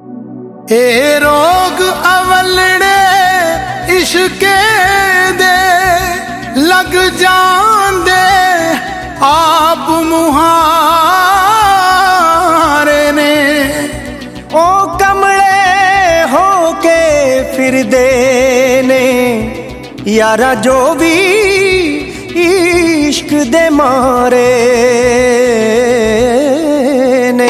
ए रोग अवलड़े इश्के दे लग जांदे आप मुहारे ने। ओ कमले हो के फिरदे ने यारा जो भी इश्क दे मारे ने।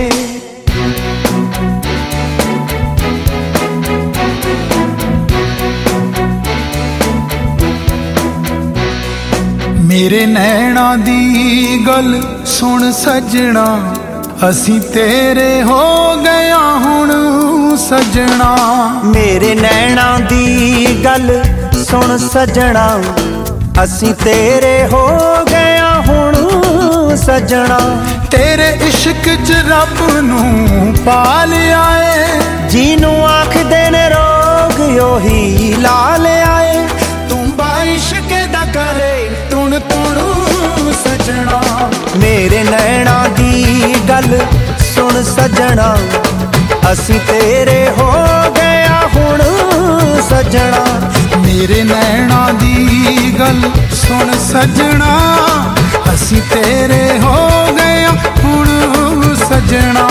मेरे नैना दी गल सुन सजना, असी तेरे हो गया हुण सजना। मेरे नैना दी गल सुन सजना, असी तेरे हो गया हुण सजना। तेरे इश्क च रब नू पा लिया है, जीनू आखदे ने रोग योही ला लिया है। तू बाइश्क दा करे तुण तुणू सजना। मेरे नैना दी गल सुन सजना, असी तेरे हो गया हुण सजना। मेरे नैना दी गल सुन सजना, असी तेरे हो गया हुण सजना।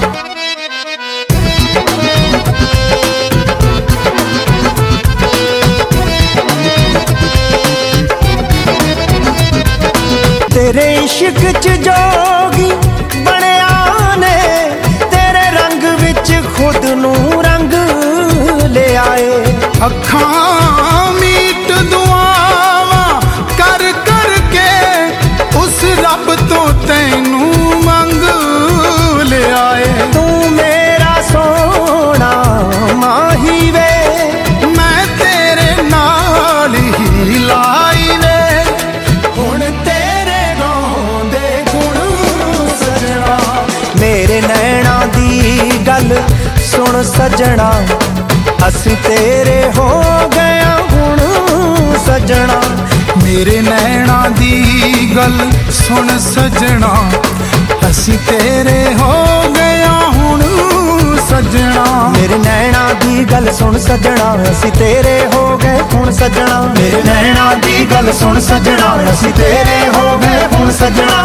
तेरे इश्क च जोगी बनिया ने, तेरे रंग विच खुद नू रंग ले आए। अखां मीट दुआवा कर कर के उस रब तो तैनू मंग ले आए। तू मेरा सोना माही वे, मैं तेरे नाल ही लाई वे, हुण तेरे गौंदे गुण सजना। मेरे नैना दी गल सुन सजना, असी तेरे हो गया हुण सजना। मेरे नैना दी गल सुन सजना, असी तेरे हो गया हुण सजना। मेरे नैना दी गल सुन सजना, असी तेरे हो गए हुण सजना। मेरे नैना दी गल सुन सजना, असी तेरे हो गए हुण सजना।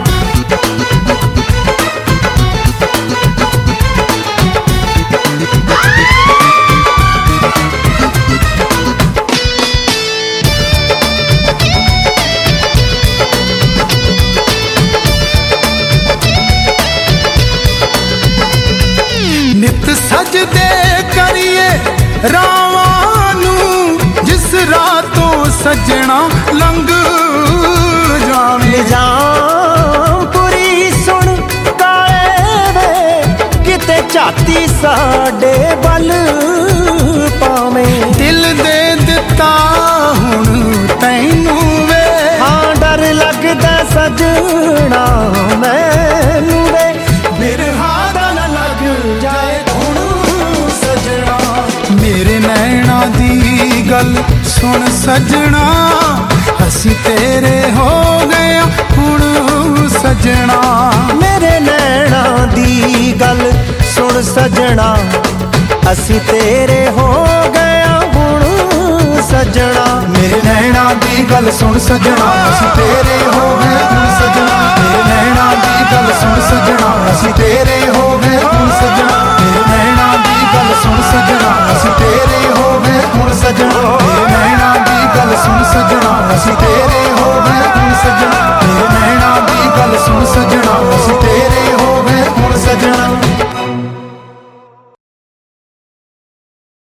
नित सजदे करिए रावानू, जिस रातों सजना लंघ जावे। निजाम पुरी सुन काले वे, किते झाती साडे बल पावे। दिल दे दिता हुण तैनू वे, हाँ डर लगदा सजना मैनू वे। बिरहा दा न लग जाए हुण सजना। मेरे नैना दी गल सुन सजना, असी तेरे हो गया हुण सजना। मेरे नैना दी गल सुन सजना, असी तेरे हो गया हुण सजना। मेरे नैना दी गल सुन सजना, असी तेरे हो गए हुण सजना। मेरे नैना दी गल सुन सजना, असी तेरे हो गए हुण सजना। मेरे नैना दी गल सुन सजना, असी तेरे हो गए हुण